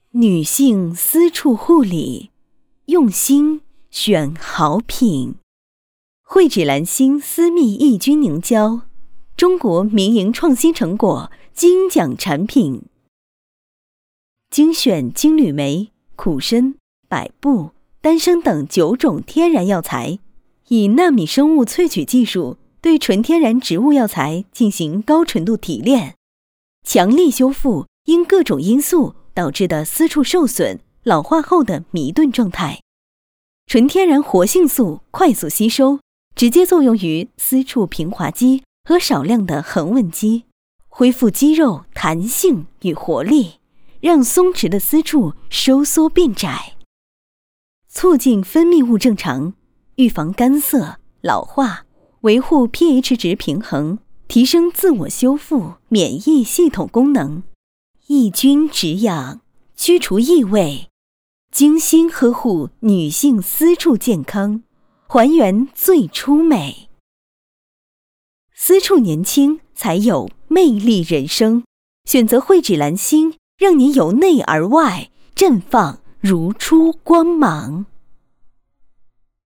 女性私处护理，用心选好品。蕙质兰心私密抑菌凝胶，中国民营创新成果，金奖产品。精选金缕梅、苦参、百部、丹参等9种天然药材，以纳米生物萃取技术对纯天然植物药材进行高纯度提炼，强力修复因各种因素导致的私处受损、老化后的迷顿状态。纯天然活性素快速吸收，直接作用于私处平滑肌和少量的横纹肌，恢复肌肉弹性与活力，让松弛的私处收缩变窄，促进分泌物正常，预防干涩、老化，维护 pH 值平衡，提升自我修复免疫系统功能，抑菌止痒，驱除异味，精心呵护女性私处健康，还原最初美。私处年轻才有魅力人生，选择蕙质兰心，让您由内而外绽放如初光芒。